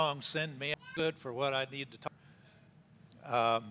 send me good for what I need to talk. Um,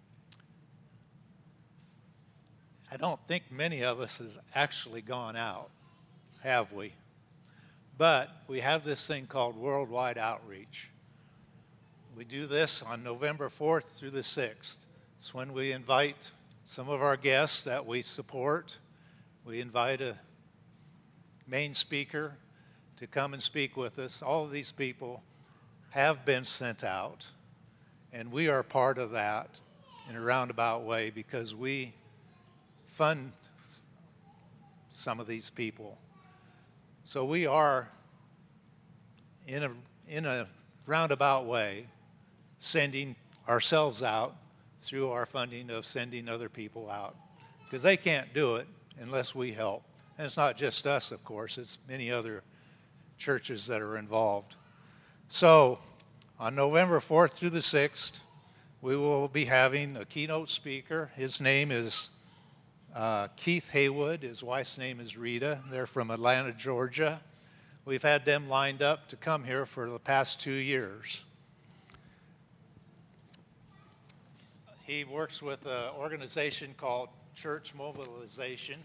I don't think many of us has actually gone out, have we? But we have this thing called worldwide outreach. We do this on November 4th through the 6th. It's when we invite some of our guests that we support. We invite a main speaker to come and speak with us. All of these people have been sent out, and we are part of that in a roundabout way because we fund some of these people. So we are, in a roundabout way, sending ourselves out through our funding of sending other people out, because they can't do it unless we help. And it's not just us, of course, it's many other churches that are involved. So on November 4th through the 6th, we will be having a keynote speaker. His name is Keith Haywood. His wife's name is Rita. They're from Atlanta, Georgia. We've had them lined up to come here for the past 2 years. He works with an organization called Church Mobilization.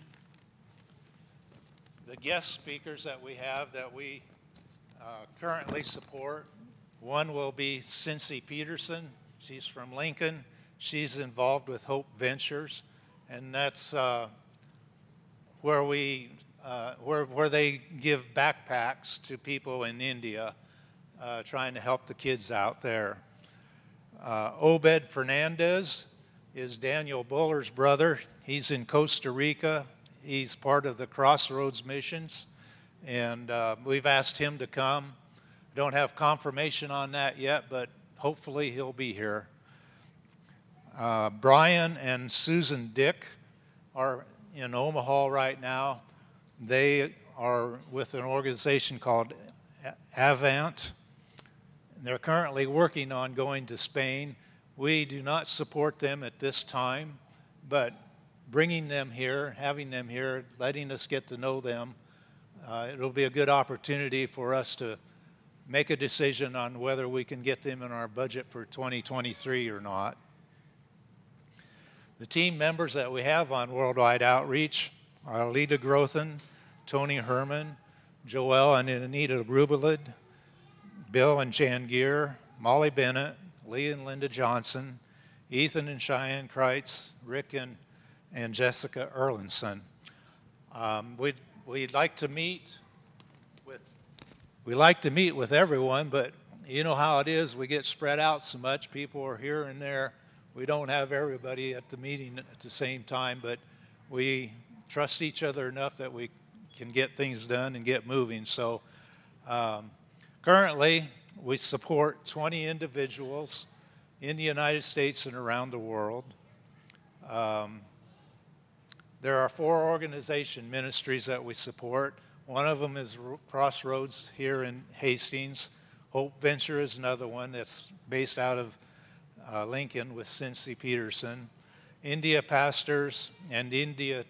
The guest speakers that we have that we currently support, one will be Cincy Peterson. She's from Lincoln. She's involved with Hope Ventures, and that's where they give backpacks to people in India, trying to help the kids out there. Obed Fernandez is Daniel Buller's brother. He's in Costa Rica. He's part of the Crossroads Missions, and we've asked him to come. Don't have confirmation on that yet, but hopefully he'll be here. Brian and Susan Dick are in Omaha right now. They are with an organization called Avant. They're currently working on going to Spain. We do not support them at this time, but bringing them here, having them here, letting us get to know them, it'll be a good opportunity for us to make a decision on whether we can get them in our budget for 2023 or not. The team members that we have on Worldwide Outreach are Lita Grothin, Tony Herman, Joel and Anita Rubelid, Bill and Jan Gear, Molly Bennett, Lee and Linda Johnson, Ethan and Cheyenne Kreitz, Rick and Jessica Erlinson. We'd like to meet with everyone, but you know how it is. We get spread out so much. People are here and there. We don't have everybody at the meeting at the same time, but we trust each other enough that we can get things done and get moving. So currently, we support 20 individuals in the United States and around the world. There are 4 organization ministries that we support. One of them is Crossroads here in Hastings. Hope Venture is another one that's based out of Lincoln with Cincy Peterson. India Pastors and India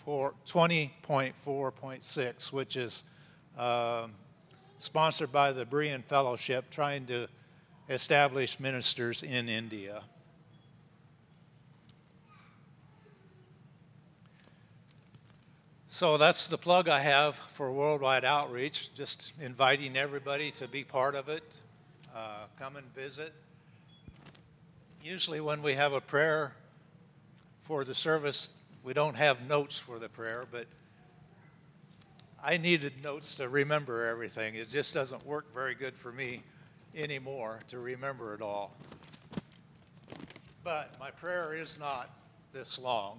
20.4.6, which is sponsored by the Berean Fellowship, trying to establish ministers in India. So that's the plug I have for Worldwide Outreach, just inviting everybody to be part of it, come and visit. Usually when we have a prayer for the service, we don't have notes for the prayer, but I needed notes to remember everything. It just doesn't work very good for me anymore to remember it all. But my prayer is not this long.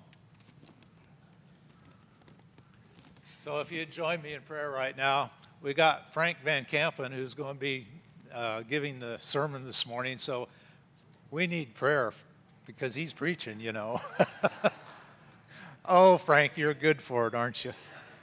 So if you'd join me in prayer right now, we got Frank Van Kampen who's going to be giving the sermon this morning. So we need prayer because he's preaching, you know. Oh, Frank, you're good for it, aren't you?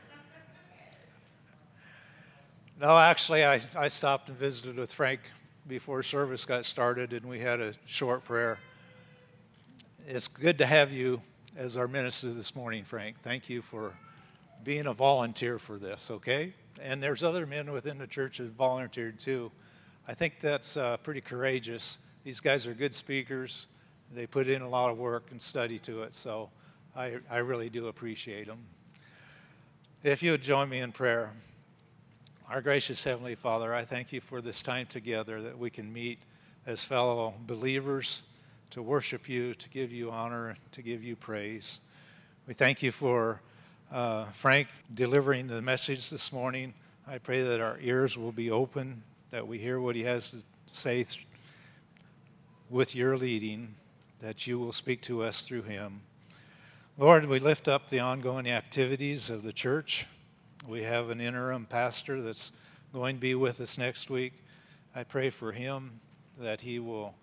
No, actually, I stopped and visited with Frank before service got started, and we had a short prayer. It's good to have you as our minister this morning, Frank. Thank you for being a volunteer for this, okay? And there's other men within the church that volunteered too. I think that's pretty courageous. These guys are good speakers. They put in a lot of work and study to it, so I really do appreciate them. If you would join me in prayer. Our gracious Heavenly Father, I thank you for this time together that we can meet as fellow believers to worship you, to give you honor, to give you praise. We thank you for Frank delivering the message this morning. I pray that our ears will be open, that we hear what he has to say with your leading, that you will speak to us through him. Lord, we lift up the ongoing activities of the church. We have an interim pastor that's going to be with us next week. I pray for him that he will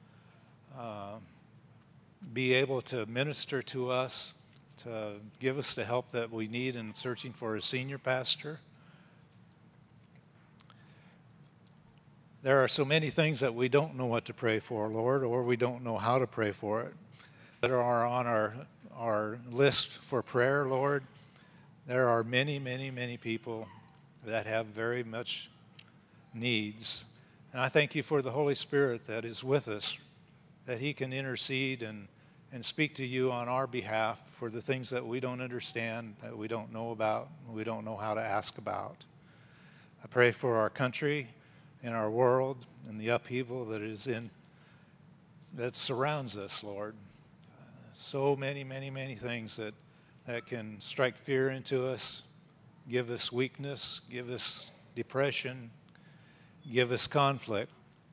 be able to minister to us, to give us the help that we need in searching for a senior pastor. There are so many things that we don't know what to pray for, Lord, or we don't know how to pray for it, that are on our list for prayer, Lord. There are many, many, many people that have very much needs. And I thank you for the Holy Spirit that is with us, that he can intercede and speak to you on our behalf for the things that we don't understand, that we don't know about, we don't know how to ask about. I pray for our country and our world and the upheaval that surrounds us, Lord. So many, many, many things that can strike fear into us, give us weakness, give us depression, give us conflict.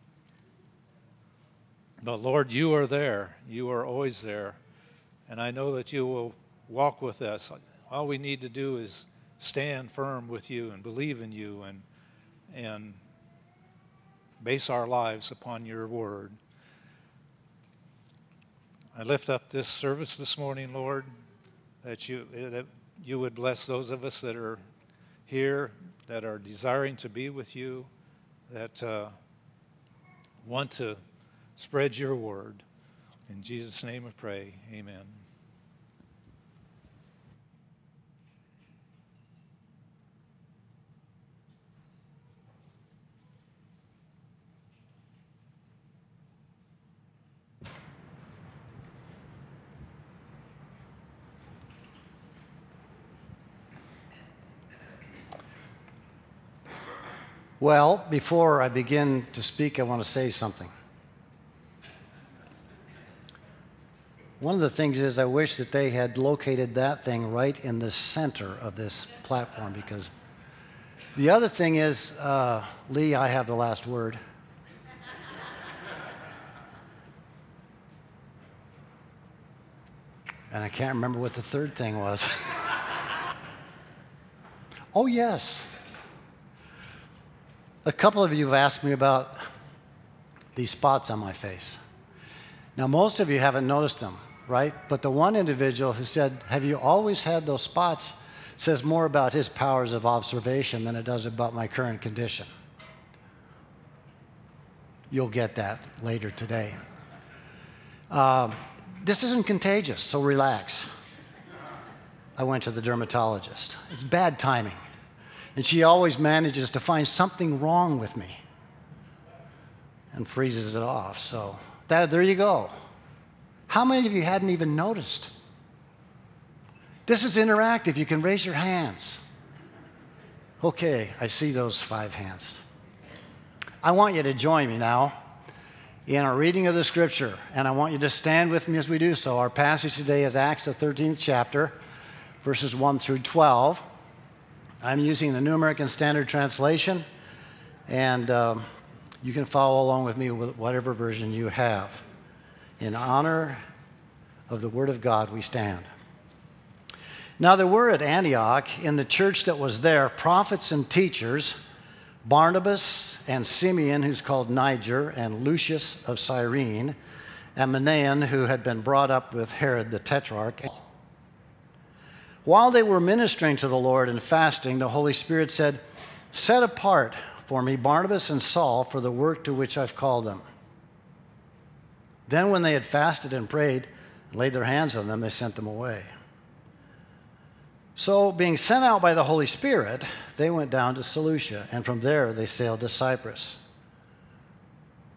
But Lord, you are there. You are always there. And I know that you will walk with us. All we need to do is stand firm with you and believe in you and base our lives upon your word. I lift up this service this morning, Lord, that you would bless those of us that are here, that are desiring to be with you, that want to spread your word. In Jesus' name I pray, amen. Well, before I begin to speak, I want to say something. One of the things is I wish that they had located that thing right in the center of this platform, because the other thing is, Lee, I have the last word. And I can't remember what the third thing was. Oh, yes. A couple of you have asked me about these spots on my face. Now, most of you haven't noticed them, right? But the one individual who said, "Have you always had those spots?" says more about his powers of observation than it does about my current condition. You'll get that later today. This isn't contagious, so relax. I went to the dermatologist. It's bad timing. And she always manages to find something wrong with me and freezes it off. So there you go. How many of you hadn't even noticed? This is interactive. You can raise your hands. Okay, I see those 5 hands. I want you to join me now in our reading of the scripture, and I want you to stand with me as we do so. Our passage today is Acts, the 13th chapter, verses 1 through 12. I'm using the New American Standard Translation, and you can follow along with me with whatever version you have. In honor of the Word of God, we stand. Now there were at Antioch, in the church that was there, prophets and teachers, Barnabas and Simeon, who's called Niger, and Lucius of Cyrene, and Manaen, who had been brought up with Herod the Tetrarch. While they were ministering to the Lord and fasting, the Holy Spirit said, "Set apart for me Barnabas and Saul for the work to which I've called them." Then when they had fasted and prayed and laid their hands on them, they sent them away. So, being sent out by the Holy Spirit, they went down to Seleucia, and from there they sailed to Cyprus.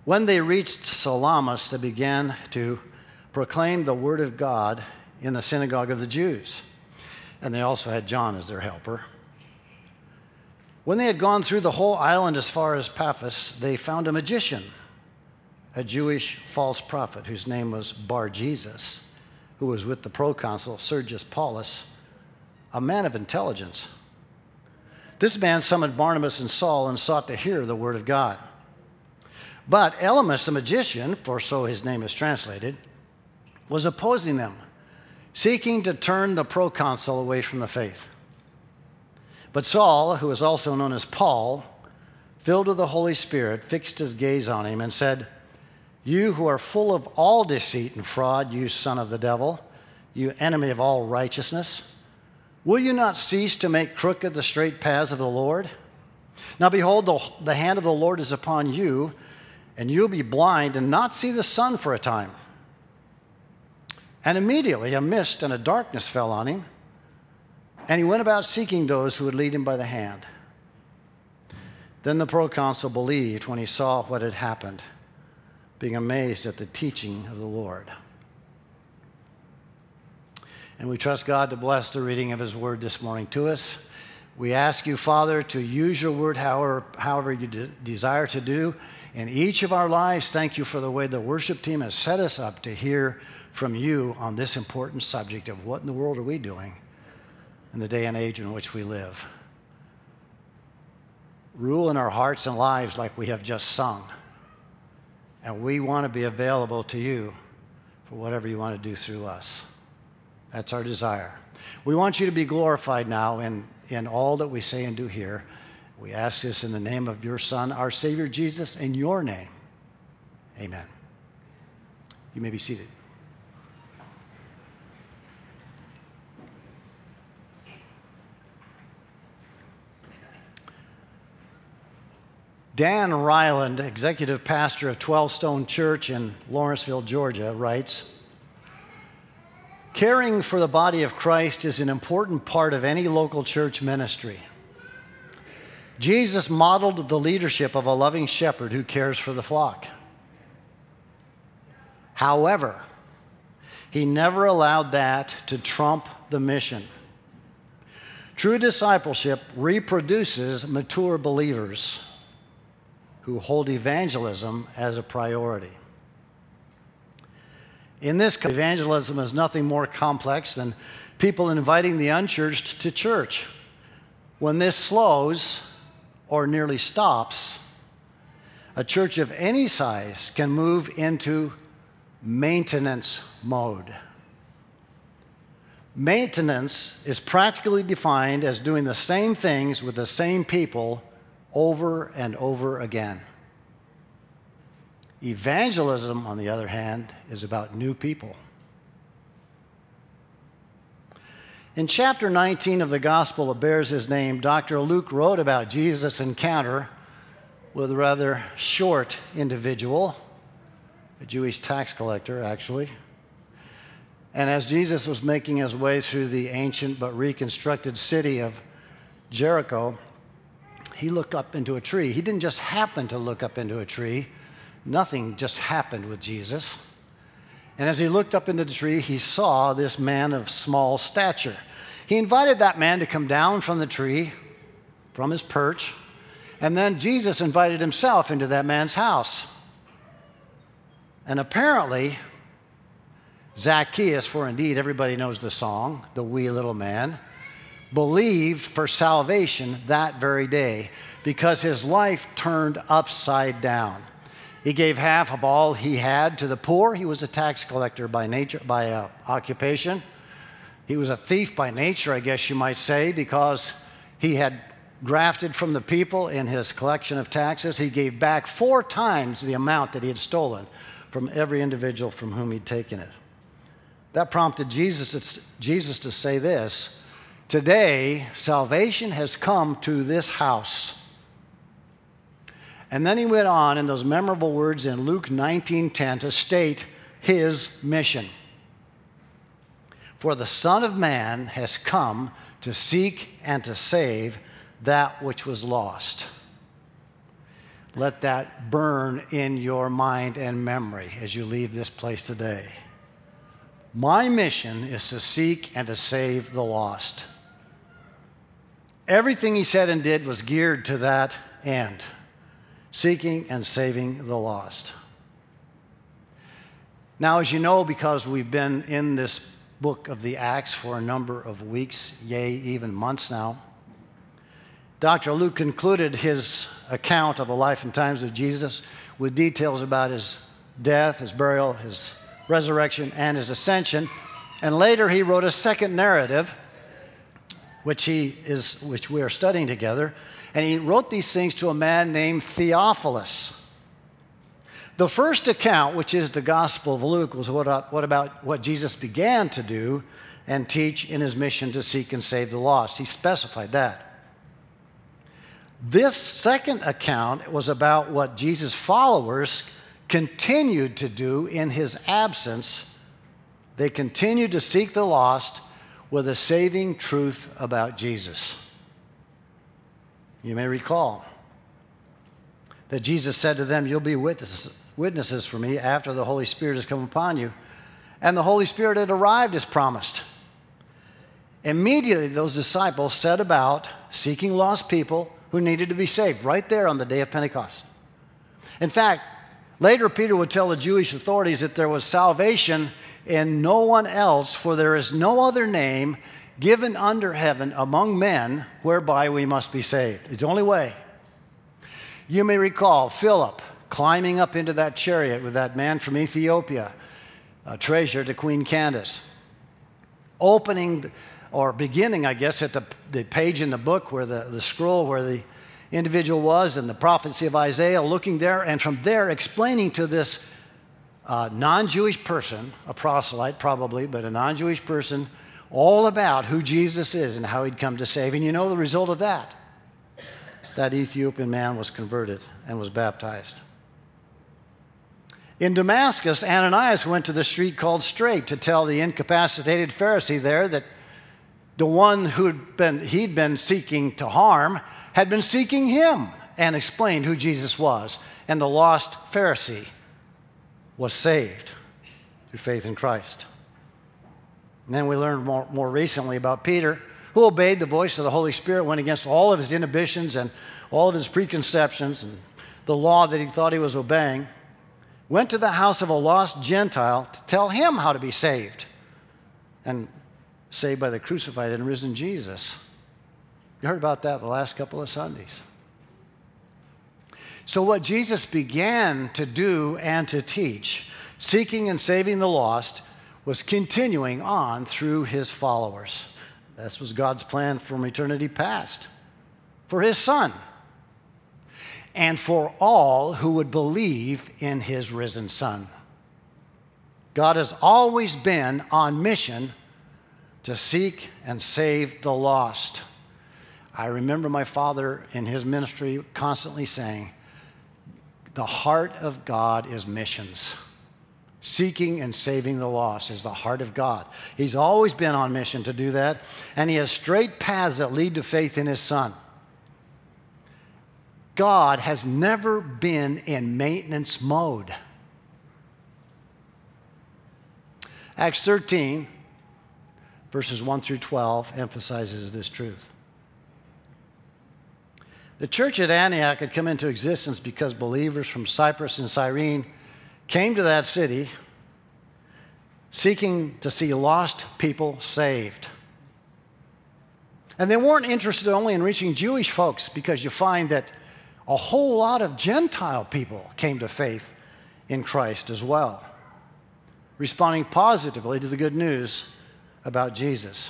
When they reached Salamis, they began to proclaim the word of God in the synagogue of the Jews. And they also had John as their helper. When they had gone through the whole island as far as Paphos, they found a magician, a Jewish false prophet whose name was Bar-Jesus, who was with the proconsul Sergius Paulus, a man of intelligence. This man summoned Barnabas and Saul and sought to hear the word of God. But Elymas the magician, for so his name is translated, was opposing them, seeking to turn the proconsul away from the faith. But Saul, who is also known as Paul, filled with the Holy Spirit, fixed his gaze on him and said, "You who are full of all deceit and fraud, you son of the devil, you enemy of all righteousness, will you not cease to make crooked the straight paths of the Lord? Now behold, the hand of the Lord is upon you, and you'll be blind and not see the sun for a time." And immediately a mist and a darkness fell on him, and he went about seeking those who would lead him by the hand. Then the proconsul believed when he saw what had happened, being amazed at the teaching of the Lord. And we trust God to bless the reading of his word this morning to us. We ask you, Father, to use your word however you desire to do in each of our lives. Thank you for the way the worship team has set us up to hear from you on this important subject of what in the world are we doing in the day and age in which we live. Rule in our hearts and lives like we have just sung. And we want to be available to you for whatever you want to do through us. That's our desire. We want you to be glorified now in all that we say and do here. We ask this in the name of your Son, our Savior Jesus, in your name. Amen. You may be seated. Dan Ryland, executive pastor of 12 Stone Church in Lawrenceville, Georgia, writes, "Caring for the body of Christ is an important part of any local church ministry. Jesus modeled the leadership of a loving shepherd who cares for the flock. However, he never allowed that to trump the mission. True discipleship reproduces mature believers who hold evangelism as a priority. In this case, evangelism is nothing more complex than people inviting the unchurched to church. When this slows or nearly stops, a church of any size can move into maintenance mode. Maintenance is practically defined as doing the same things with the same people over and over again. Evangelism, on the other hand, is about new people. In chapter 19 of the gospel that bears his name, Dr. Luke wrote about Jesus' encounter with a rather short individual, a Jewish tax collector, actually. And as Jesus was making his way through the ancient but reconstructed city of Jericho, he looked up into a tree. He didn't just happen to look up into a tree. Nothing just happened with Jesus. And as he looked up into the tree, he saw this man of small stature. He invited that man to come down from the tree, from his perch, and then Jesus invited himself into that man's house. And apparently, Zacchaeus, for indeed everybody knows the song, the wee little man, believed for salvation that very day because his life turned upside down. He gave half of all he had to the poor. He was a tax collector by nature, by occupation. He was a thief by nature, I guess you might say, because he had grafted from the people in his collection of taxes. He gave back 4 times the amount that he had stolen from every individual from whom he'd taken it. That prompted Jesus to say this: "Today, salvation has come to this house." And then he went on in those memorable words in Luke 19:10 to state his mission. "For the Son of Man has come to seek and to save that which was lost." let that burn in your mind and memory as you leave this place today. My mission is to seek and to save the lost. Everything he said and did was geared to that end, seeking and saving the lost. Now, as you know, because we've been in this book of the Acts for a number of weeks, yea, even months now, Dr. Luke concluded his account of the life and times of Jesus with details about his death, his burial, his resurrection, and his ascension. And later he wrote a second narrative, which we are studying together. And he wrote these things to a man named Theophilus. The first account, which is the Gospel of Luke, was what Jesus began to do and teach in his mission to seek and save the lost. He specified that. This second account was about what Jesus' followers continued to do in his absence. They continued to seek the lost with a saving truth about Jesus. You may recall that Jesus said to them, "You'll be witnesses for me after the Holy Spirit has come upon you." And the Holy Spirit had arrived as promised. Immediately, those disciples set about seeking lost people who needed to be saved right there on the day of Pentecost. In fact, later Peter would tell the Jewish authorities that there was salvation in no one else, for there is no other name given under heaven among men whereby we must be saved. It's the only way. You may recall Philip climbing up into that chariot with that man from Ethiopia, a treasure to Queen Candace, beginning, I guess, at the page in the book where the scroll where the individual was and the prophecy of Isaiah, looking there, and from there explaining to this non-Jewish person, a proselyte probably, but a non-Jewish person, all about who Jesus is and how he'd come to save. And you know the result of that? That Ethiopian man was converted and was baptized. In Damascus, Ananias went to the street called Straight to tell the incapacitated Pharisee there that the one he'd been seeking to harm had been seeking him, and explained who Jesus was. And the lost Pharisee was saved through faith in Christ. And then we learned more recently about Peter, who obeyed the voice of the Holy Spirit, went against all of his inhibitions and all of his preconceptions and the law that he thought he was obeying, went to the house of a lost Gentile to tell him how to be saved, and saved by the crucified and risen Jesus. You heard about that the last couple of Sundays. So what Jesus began to do and to teach, seeking and saving the lost, was continuing on through his followers. This was God's plan from eternity past, for his Son, and for all who would believe in his risen Son. God has always been on mission to seek and save the lost. I remember my father in his ministry constantly saying, the heart of God is missions. Seeking and saving the lost is the heart of God. He's always been on mission to do that, and he has straight paths that lead to faith in his Son. God has never been in maintenance mode. Acts 13, verses 1 through 12, emphasizes this truth. The church at Antioch had come into existence because believers from Cyprus and Cyrene came to that city seeking to see lost people saved. And they weren't interested only in reaching Jewish folks, because you find that a whole lot of Gentile people came to faith in Christ as well, responding positively to the good news about Jesus.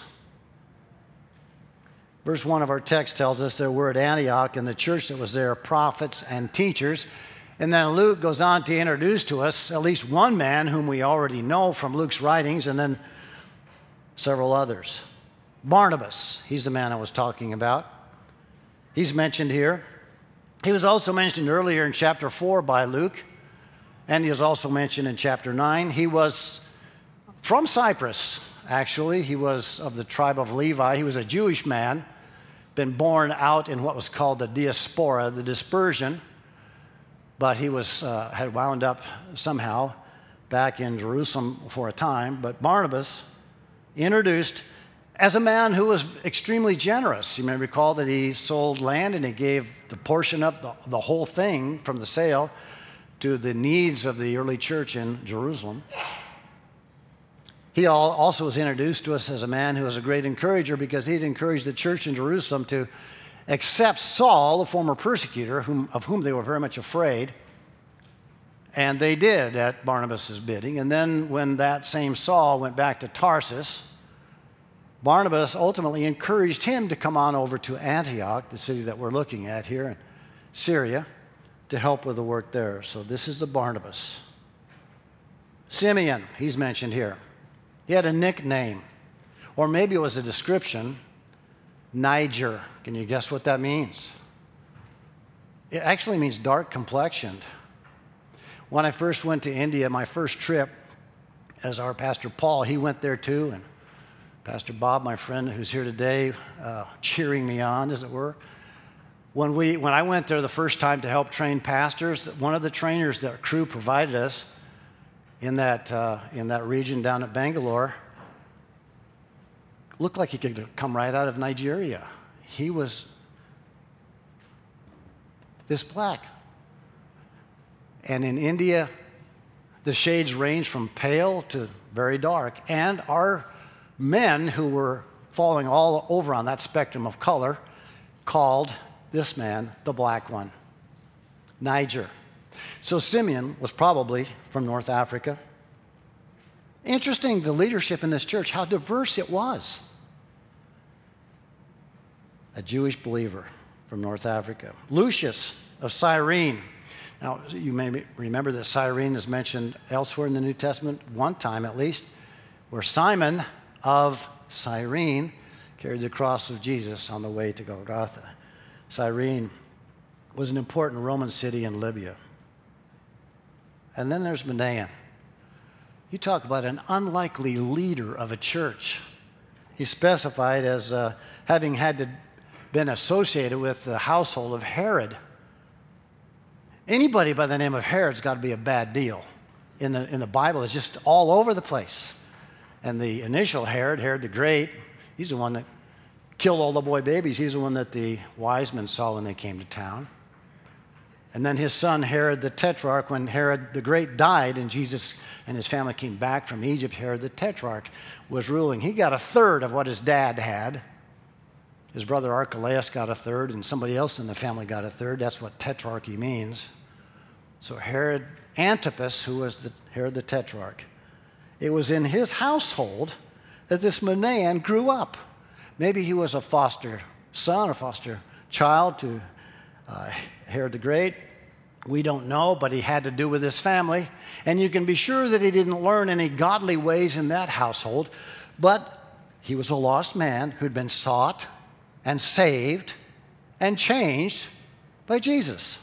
Verse 1 of our text tells us there were at Antioch in the church that was there prophets and teachers. And then Luke goes on to introduce to us at least one man whom we already know from Luke's writings, and then several others. Barnabas, he's the man I was talking about. He's mentioned here. He was also mentioned earlier in chapter 4 by Luke, and he is also mentioned in chapter 9. He was from Cyprus, actually. He was of the tribe of Levi. He was a Jewish man, been born out in what was called the diaspora, the dispersion, but he had wound up somehow back in Jerusalem for a time. But Barnabas, introduced as a man who was extremely generous. You may recall that he sold land and he gave the portion of the whole thing from the sale to the needs of the early church in Jerusalem. He also was introduced to us as a man who was a great encourager, because he'd encouraged the church in Jerusalem to accept Saul, the former persecutor, of whom they were very much afraid. And they did at Barnabas' bidding. And then when that same Saul went back to Tarsus, Barnabas ultimately encouraged him to come on over to Antioch, the city that we're looking at here in Syria, to help with the work there. So this is the Barnabas. Simeon, he's mentioned here. He had a nickname, or maybe it was a description, Niger. Can you guess what that means? It actually means dark complexioned. When I first went to India, my first trip, as our Pastor Paul, he went there too, and Pastor Bob, my friend who's here today, cheering me on, as it were. When I went there the first time to help train pastors, one of the trainers that our crew provided us in that region down at Bangalore looked like he could come right out of Nigeria. He was this black. And in India, the shades range from pale to very dark. And our men, who were falling all over on that spectrum of color, called this man the black one, Niger. So Simeon was probably from North Africa. Interesting, the leadership in this church, how diverse it was. A Jewish believer from North Africa. Lucius of Cyrene. Now, you may remember that Cyrene is mentioned elsewhere in the New Testament, one time at least, where Simon of Cyrene carried the cross of Jesus on the way to Golgotha. Cyrene was an important Roman city in Libya. And then there's Manaen. You talk about an unlikely leader of a church. He's specified as having been associated with the household of Herod. Anybody by the name of Herod's got to be a bad deal. In the Bible, it's just all over the place. And the initial Herod the Great, he's the one that killed all the boy babies. He's the one that the wise men saw when they came to town. And then his son Herod the Tetrarch, when Herod the Great died and Jesus and his family came back from Egypt, Herod the Tetrarch was ruling. He got a third of what his dad had. His brother Archelaus got a third, and somebody else in the family got a third. That's what tetrarchy means. So Herod Antipas, who was Herod the Tetrarch, it was in his household that this Manaen grew up. Maybe he was a foster son or foster child to Herod the Great. We don't know, but he had to do with his family. And you can be sure that he didn't learn any godly ways in that household. But he was a lost man who'd been sought and saved and changed by Jesus.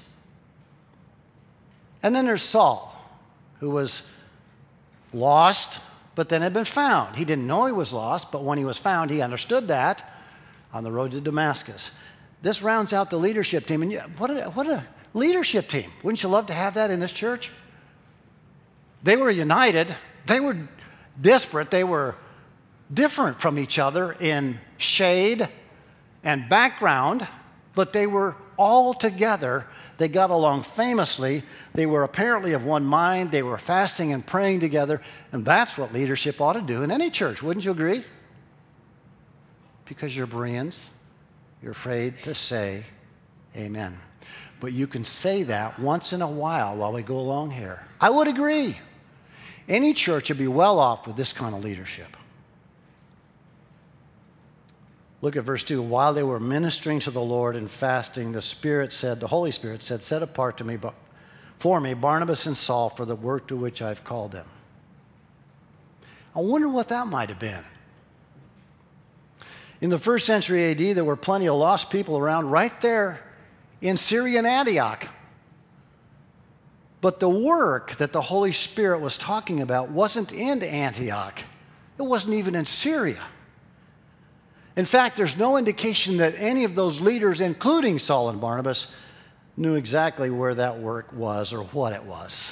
And then there's Saul, who was lost, but then had been found. He didn't know he was lost, but when he was found, he understood that on the road to Damascus. This rounds out the leadership team. And what a leadership team. Wouldn't you love to have that in this church? They were united. They were disparate. They were different from each other in shade and background, but they were all together. They got along famously. They were apparently of one mind. They were fasting and praying together. And that's what leadership ought to do in any church. Wouldn't you agree? Because you're Bereans, you're afraid to say amen. But you can say that once in a while we go along here. I would agree. Any church would be well off with this kind of leadership. Look at verse 2. While they were ministering to the Lord and fasting, the Holy Spirit said, set apart for me Barnabas and Saul for the work to which I've called them. I wonder what that might have been. In the first century AD, there were plenty of lost people around right there in Syrian Antioch. But the work that the Holy Spirit was talking about wasn't in Antioch. It wasn't even in Syria. In fact, there's no indication that any of those leaders, including Saul and Barnabas, knew exactly where that work was or what it was.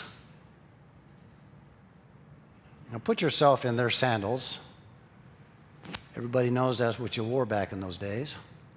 Now put yourself in their sandals. Everybody knows that's what you wore back in those days.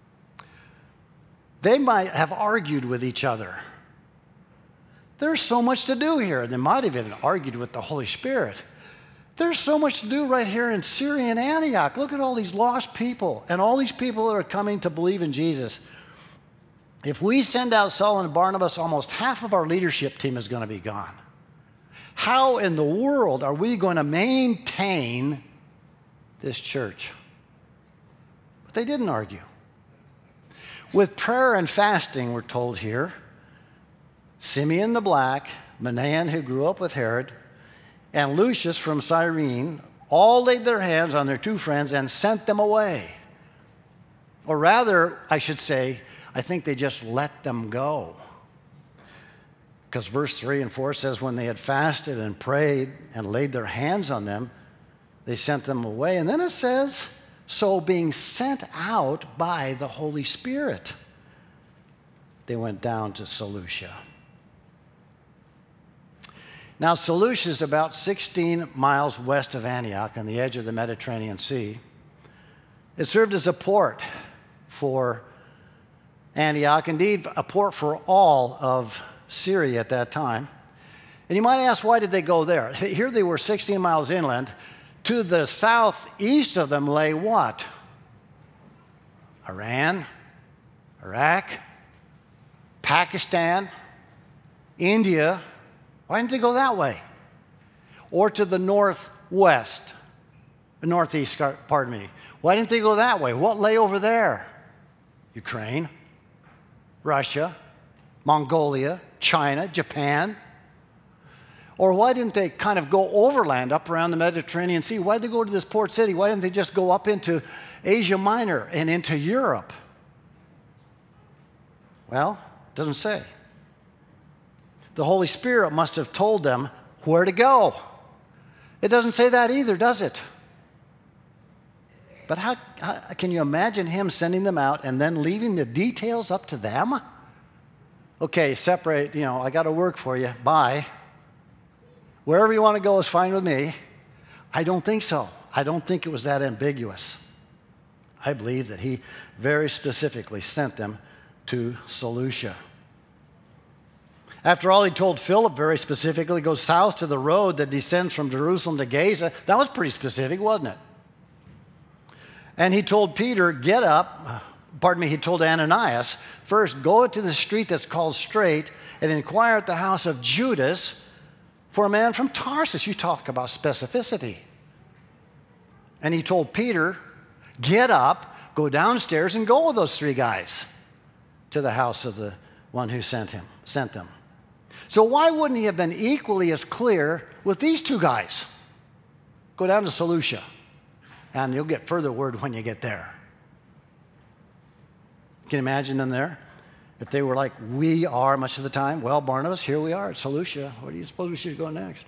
They might have argued with each other. There's so much to do here. They might have even argued with the Holy Spirit. There's so much to do right here in Syria and Antioch. Look at all these lost people and all these people that are coming to believe in Jesus. If we send out Saul and Barnabas, almost half of our leadership team is going to be gone. How in the world are we going to maintain this church? But they didn't argue. With prayer and fasting, we're told here, Simeon the Black, Manaen, who grew up with Herod, and Lucius from Cyrene all laid their hands on their two friends and sent them away. Or rather, I should say, I think they just let them go. Because verse 3 and 4 says, when they had fasted and prayed and laid their hands on them, they sent them away. And then it says, so being sent out by the Holy Spirit, they went down to Seleucia. Now, Seleucia is about 16 miles west of Antioch on the edge of the Mediterranean Sea. It served as a port for Antioch, indeed a port for all of Syria at that time. And you might ask, why did they go there? Here they were 16 miles inland. To the southeast of them lay what? Iran, Iraq, Pakistan, India. Why didn't they go that way? Or to the northwest, the northeast, pardon me. Why didn't they go that way? What lay over there? Ukraine, Russia, Mongolia, China, Japan. Or why didn't they kind of go overland up around the Mediterranean Sea? Why did they go to this port city? Why didn't they just go up into Asia Minor and into Europe? Well, it doesn't say. The Holy Spirit must have told them where to go. It doesn't say that either, does it? But how can you imagine him sending them out and then leaving the details up to them? Okay, separate, I got to work for you. Bye. Wherever you want to go is fine with me. I don't think so. I don't think it was that ambiguous. I believe that he very specifically sent them to Seleucia. After all, he told Philip very specifically, go south to the road that descends from Jerusalem to Gaza. That was pretty specific, wasn't it? And he told Peter, he told Ananias, first go to the street that's called Straight and inquire at the house of Judas for a man from Tarsus. You talk about specificity. And he told Peter, get up, go downstairs and go with those three guys to the house of the one who sent them. So why wouldn't he have been equally as clear with these two guys? Go down to Seleucia, and you'll get further word when you get there. Can you imagine them there? If they were like we are much of the time, well, Barnabas, here we are at Seleucia. Where do you suppose we should go next?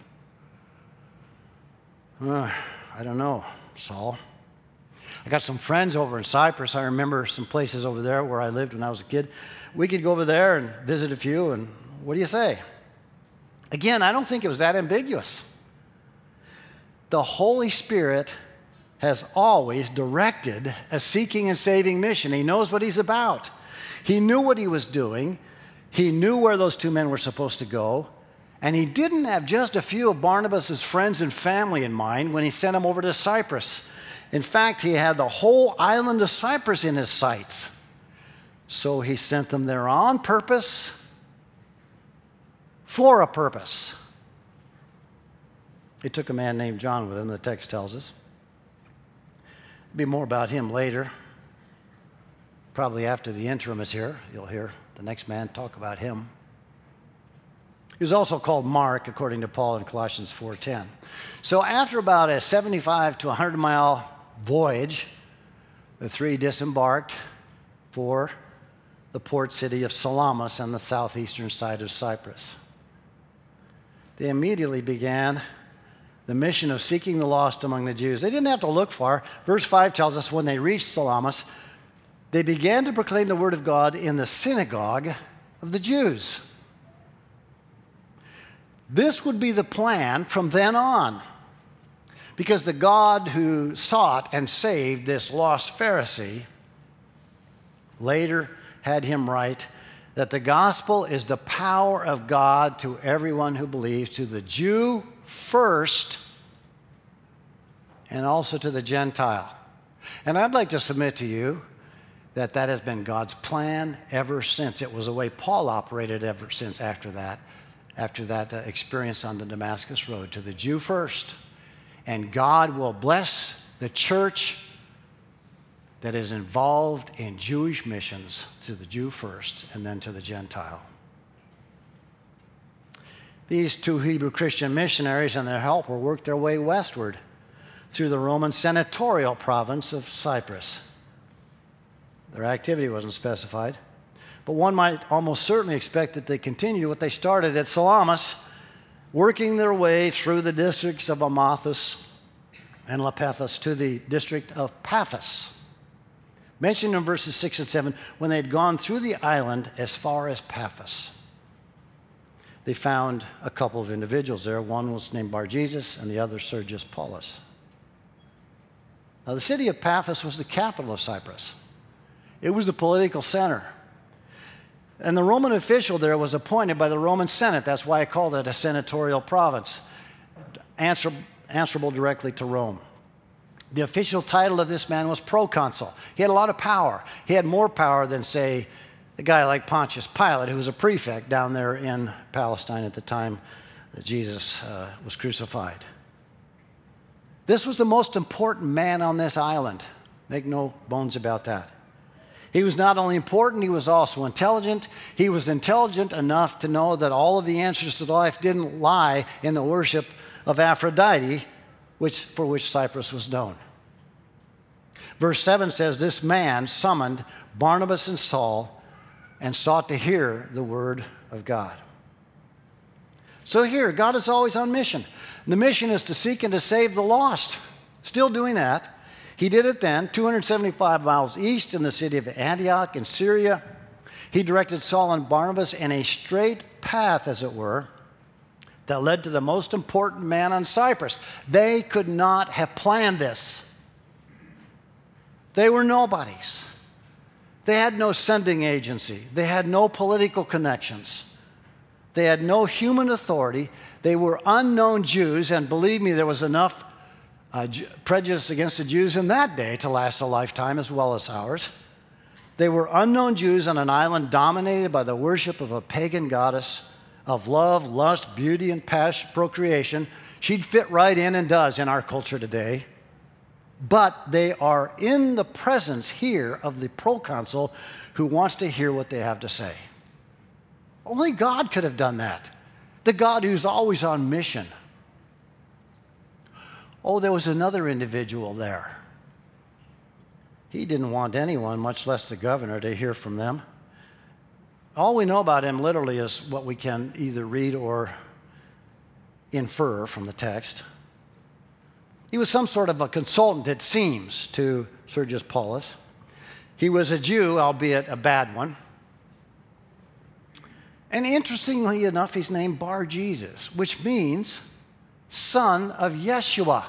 I don't know, Saul. I got some friends over in Cyprus. I remember some places over there where I lived when I was a kid. We could go over there and visit a few, and what do you say? Again, I don't think it was that ambiguous. The Holy Spirit has always directed a seeking and saving mission. He knows what he's about. He knew what he was doing. He knew where those two men were supposed to go. And he didn't have just a few of Barnabas' friends and family in mind when he sent them over to Cyprus. In fact, he had the whole island of Cyprus in his sights. So he sent them there on purpose, for a purpose. He took a man named John with him, the text tells us. There'll be more about him later. Probably after the interim is here, you'll hear the next man talk about him. He was also called Mark, according to Paul in Colossians 4:10. So after about a 75 to 100-mile voyage, the three disembarked for the port city of Salamis on the southeastern side of Cyprus. They immediately began the mission of seeking the lost among the Jews. They didn't have to look far. Verse 5 tells us when they reached Salamis, they began to proclaim the word of God in the synagogue of the Jews. This would be the plan from then on, because the God who sought and saved this lost Pharisee later had him write that the gospel is the power of God to everyone who believes, to the Jew first and also to the Gentile. And I'd like to submit to you that that has been God's plan ever since. It was the way Paul operated ever since after that experience on the Damascus Road, to the Jew first. And God will bless the church that is involved in Jewish missions, to the Jew first and then to the Gentile. These two Hebrew Christian missionaries and their helper worked their way westward through the Roman senatorial province of Cyprus. Their activity wasn't specified, but one might almost certainly expect that they continue what they started at Salamis, working their way through the districts of Amathus and Lepethus to the district of Paphos, mentioned in verses 6 and 7, when they had gone through the island as far as Paphos. They found a couple of individuals there. One was named Bar-Jesus and the other Sergius Paulus. Now, the city of Paphos was the capital of Cyprus. It was the political center. And the Roman official there was appointed by the Roman Senate. That's why I called it a senatorial province, answerable directly to Rome. The official title of this man was proconsul. He had a lot of power. He had more power than, say, a guy like Pontius Pilate, who was a prefect down there in Palestine at the time that Jesus was crucified. This was the most important man on this island. Make no bones about that. He was not only important, he was also intelligent. He was intelligent enough to know that all of the answers to life didn't lie in the worship of Aphrodite, for which Cyprus was known. Verse 7 says, this man summoned Barnabas and Saul and sought to hear the word of God. So here, God is always on mission. The mission is to seek and to save the lost. Still doing that. He did it then, 275 miles east in the city of Antioch in Syria. He directed Saul and Barnabas in a straight path, as it were, that led to the most important man on Cyprus. They could not have planned this. They were nobodies. They had no sending agency. They had no political connections. They had no human authority. They were unknown Jews, and believe me, there was enough prejudice against the Jews in that day to last a lifetime as well as ours. They were unknown Jews on an island dominated by the worship of a pagan goddess of love, lust, beauty, and passion, procreation. She'd fit right in and does in our culture today. But they are in the presence here of the proconsul who wants to hear what they have to say. Only God could have done that. The God who's always on mission. Oh, there was another individual there. He didn't want anyone, much less the governor, to hear from them. All we know about him literally is what we can either read or infer from the text. He was some sort of a consultant, it seems, to Sergius Paulus. He was a Jew, albeit a bad one. And interestingly enough, he's named Bar-Jesus, which means son of Yeshua,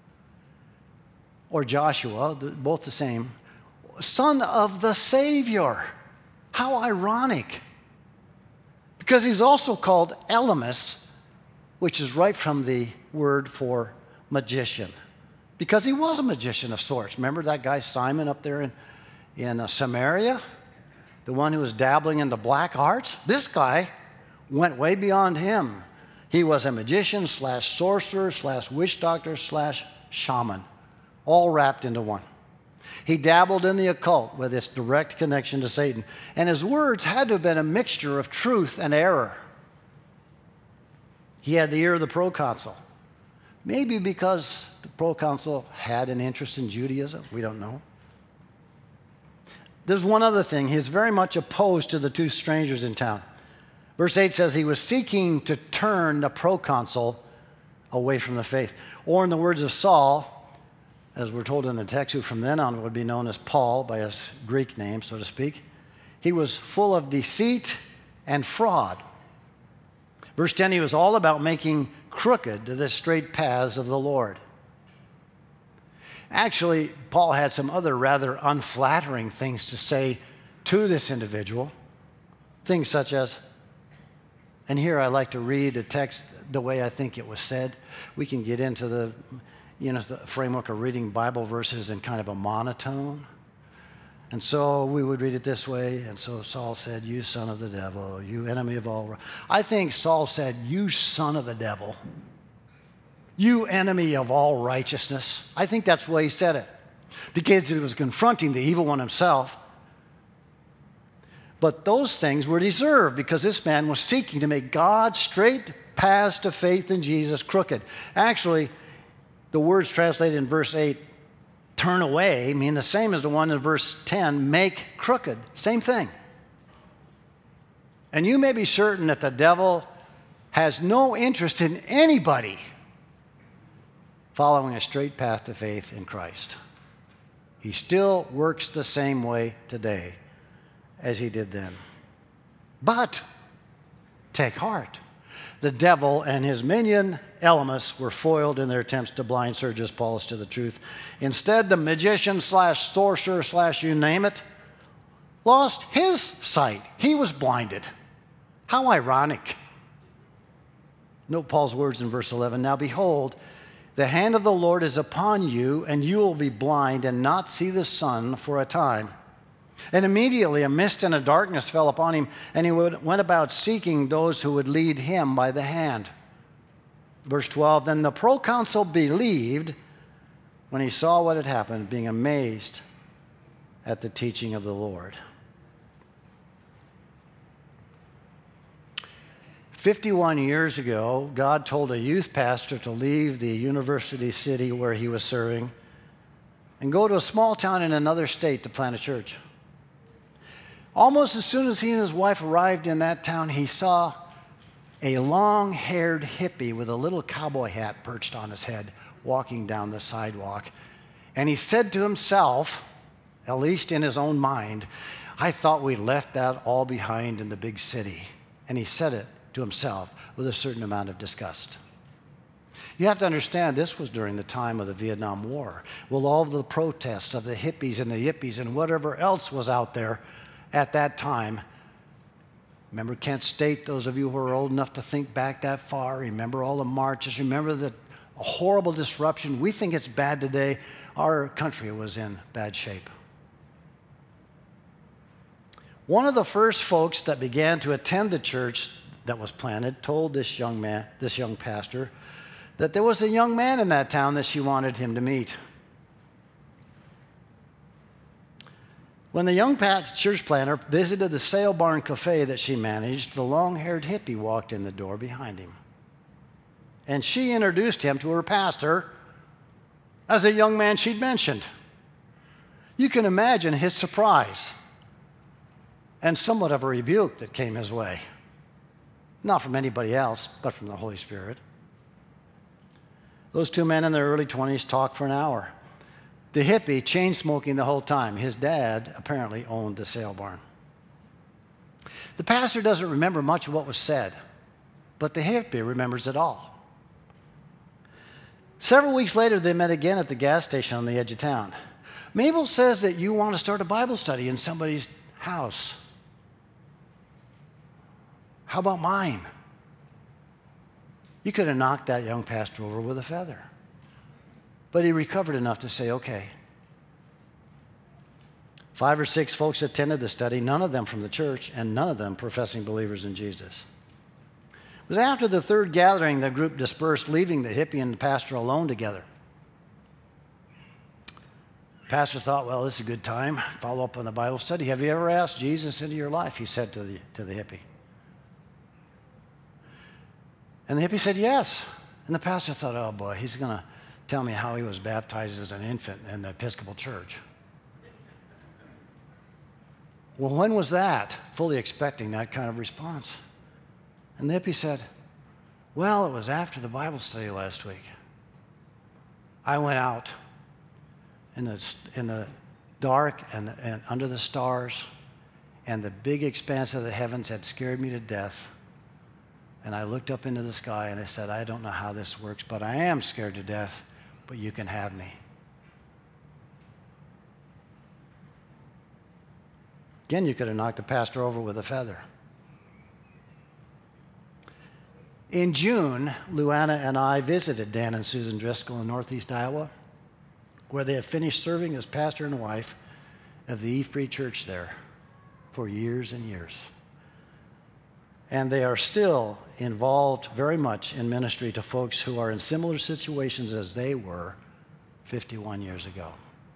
or Joshua, both the same, son of the Savior. How ironic. Because he's also called Elymas, which is right from the word for magician. Because he was a magician of sorts. Remember that guy Simon up there in Samaria? The one who was dabbling in the black arts? This guy went way beyond him. He was a magician / sorcerer / witch doctor / shaman, all wrapped into one. He dabbled in the occult with its direct connection to Satan. And his words had to have been a mixture of truth and error. He had the ear of the proconsul. Maybe because the proconsul had an interest in Judaism. We don't know. There's one other thing. He's very much opposed to the two strangers in town. Verse 8 says he was seeking to turn the proconsul away from the faith. Or in the words of Saul, as we're told in the text, who from then on would be known as Paul by his Greek name, so to speak, he was full of deceit and fraud. Verse 10, he was all about making crooked the straight paths of the Lord. Actually, Paul had some other rather unflattering things to say to this individual. Things such as, and here I like to read the text the way I think it was said. We can get into the framework of reading Bible verses in kind of a monotone. And so we would read it this way. And so Saul said, "You son of the devil, you enemy of all." I think Saul said, "You son of the devil, you enemy of all righteousness." I think that's the way he said it, because he was confronting the evil one himself. But those things were deserved because this man was seeking to make God's straight paths to faith in Jesus crooked. Actually, the words translated in verse 8, turn away, mean the same as the one in verse 10, make crooked. Same thing. And you may be certain that the devil has no interest in anybody following a straight path to faith in Christ. He still works the same way today as he did then. But take heart. The devil and his minion, Elymas, were foiled in their attempts to blind Sergius Paulus to the truth. Instead, the magician / sorcerer / you name it, lost his sight. He was blinded. How ironic. Note Paul's words in verse 11. Now behold, the hand of the Lord is upon you, and you will be blind and not see the sun for a time. And immediately a mist and a darkness fell upon him, and he went about seeking those who would lead him by the hand. Verse 12, then the proconsul believed when he saw what had happened, being amazed at the teaching of the Lord. 51 years ago, God told a youth pastor to leave the university city where he was serving and go to a small town in another state to plant a church. Almost as soon as he and his wife arrived in that town, he saw a long-haired hippie with a little cowboy hat perched on his head walking down the sidewalk. And he said to himself, at least in his own mind, I thought we left that all behind in the big city. And he said it to himself with a certain amount of disgust. You have to understand, this was during the time of the Vietnam War. Well, all of the protests of the hippies and the yippies and whatever else was out there at that time. Remember Kent State, those of you who are old enough to think back that far. Remember all the marches. Remember the horrible disruption. We think it's bad today. Our country was in bad shape. One of the first folks that began to attend the church that was planted told this young pastor, that there was a young man in that town that she wanted him to meet. When the young church planter visited the Sale Barn Cafe that she managed, the long-haired hippie walked in the door behind him. And she introduced him to her pastor as a young man she'd mentioned. You can imagine his surprise and somewhat of a rebuke that came his way. Not from anybody else, but from the Holy Spirit. Those two men in their early 20s talked for an hour. The hippie, chain-smoking the whole time. His dad apparently owned the sale barn. The pastor doesn't remember much of what was said, but the hippie remembers it all. Several weeks later, they met again at the gas station on the edge of town. Mabel says that you want to start a Bible study in somebody's house. How about mine? You could have knocked that young pastor over with a feather. But he recovered enough to say, okay. 5 or 6 folks attended the study, none of them from the church, and none of them professing believers in Jesus. It was after the third gathering the group dispersed, leaving the hippie and the pastor alone together. The pastor thought, well, this is a good time. Follow up on the Bible study. Have you ever asked Jesus into your life? He said to the hippie. And the hippie said, yes. And the pastor thought, oh boy, he's going to tell me how he was baptized as an infant in the Episcopal Church. Well, when was that? Fully expecting that kind of response. And the hippie said, well, it was after the Bible study last week. I went out in the dark and under the stars, and the big expanse of the heavens had scared me to death. And I looked up into the sky and I said, I don't know how this works, but I am scared to death, but you can have me. Again, you could have knocked a pastor over with a feather. In June, Luana and I visited Dan and Susan Driscoll in Northeast Iowa, where they had finished serving as pastor and wife of the E-Free Church there for years and years. And they are still involved very much in ministry to folks who are in similar situations as they were 51 years ago.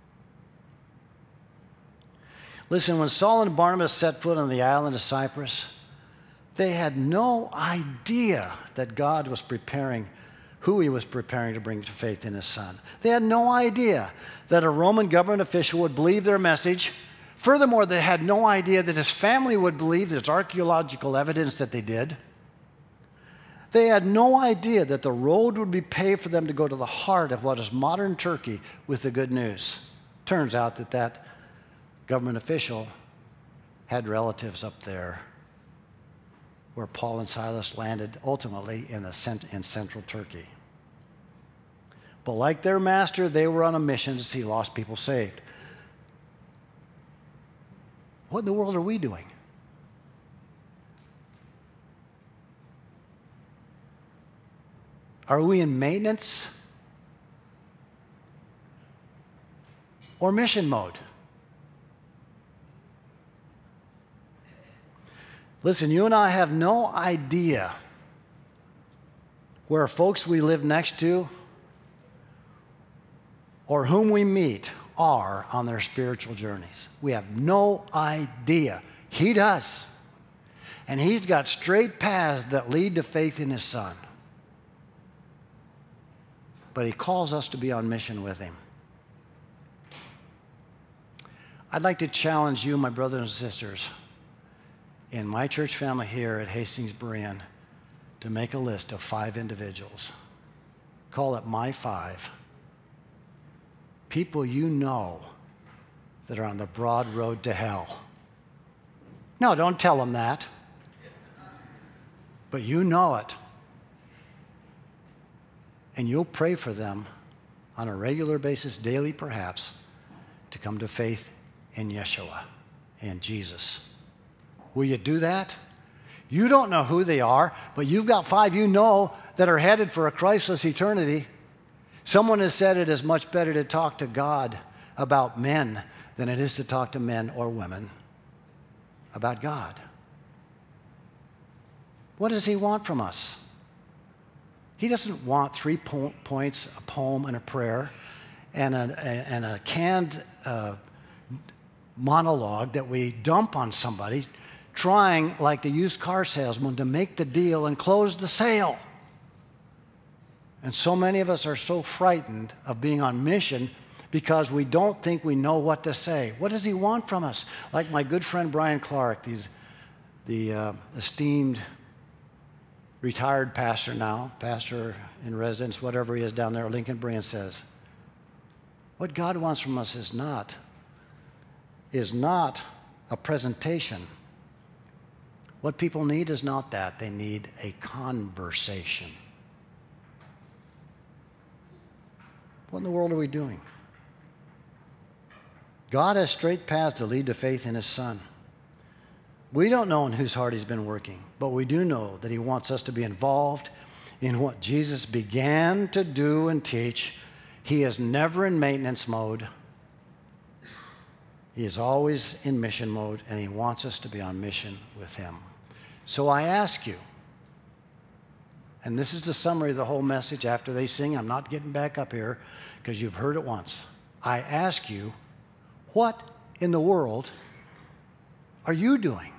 Listen, when Saul and Barnabas set foot on the island of Cyprus, they had no idea that God was preparing who he was preparing to bring to faith in his Son. They had no idea that a Roman government official would believe their message. Furthermore, they had no idea that his family would believe there's archaeological evidence that they did. They had no idea that the road would be paved for them to go to the heart of what is modern Turkey with the good news. Turns out that that government official had relatives up there where Paul and Silas landed ultimately in central Turkey. But like their master, they were on a mission to see lost people saved. What in the world are we doing? Are we in maintenance or mission mode? Listen, you and I have no idea where folks we live next to or whom we meet are on their spiritual journeys. We have no idea. He does. And he's got straight paths that lead to faith in his Son. But he calls us to be on mission with him. I'd like to challenge you, my brothers and sisters, in my church family here at Hastings Berean, to make a list of 5 individuals. Call it my 5. People you know that are on the broad road to hell. No, don't tell them that. But you know it. And you'll pray for them on a regular basis, daily perhaps, to come to faith in Yeshua, in Jesus. Will you do that? You don't know who they are, but you've got 5 you know that are headed for a Christless eternity. Someone has said it is much better to talk to God about men than it is to talk to men or women about God. What does he want from us? He doesn't want 3 points, a poem and a prayer, and a canned monologue that we dump on somebody, trying, like the used car salesman, to make the deal and close the sale. And so many of us are so frightened of being on mission because we don't think we know what to say. What does he want from us? Like my good friend Brian Clark, the esteemed retired pastor now, pastor in residence, whatever he is down there at Lincoln Berean, says, what God wants from us is not a presentation. What people need is not that. They need a conversation. What in the world are we doing? God has straight paths to lead to faith in his Son. We don't know in whose heart he's been working, but we do know that he wants us to be involved in what Jesus began to do and teach. He is never in maintenance mode. He is always in mission mode, and he wants us to be on mission with him. So I ask you, and this is the summary of the whole message after they sing. I'm not getting back up here because you've heard it once. I ask you, what in the world are you doing?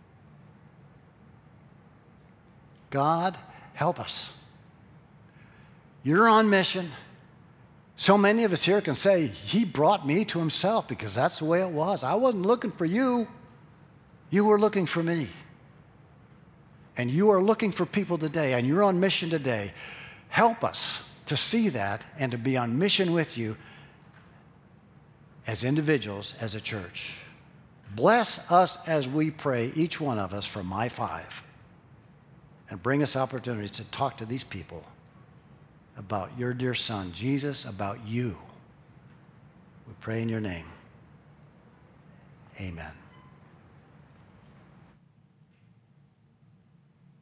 God, help us. You're on mission. So many of us here can say, he brought me to himself because that's the way it was. I wasn't looking for you. You were looking for me. And you are looking for people today, and you're on mission today. Help us to see that and to be on mission with you as individuals, as a church. Bless us as we pray, each one of us, from My 5. And bring us opportunities to talk to these people about your dear Son, Jesus, about you. We pray in your name. Amen.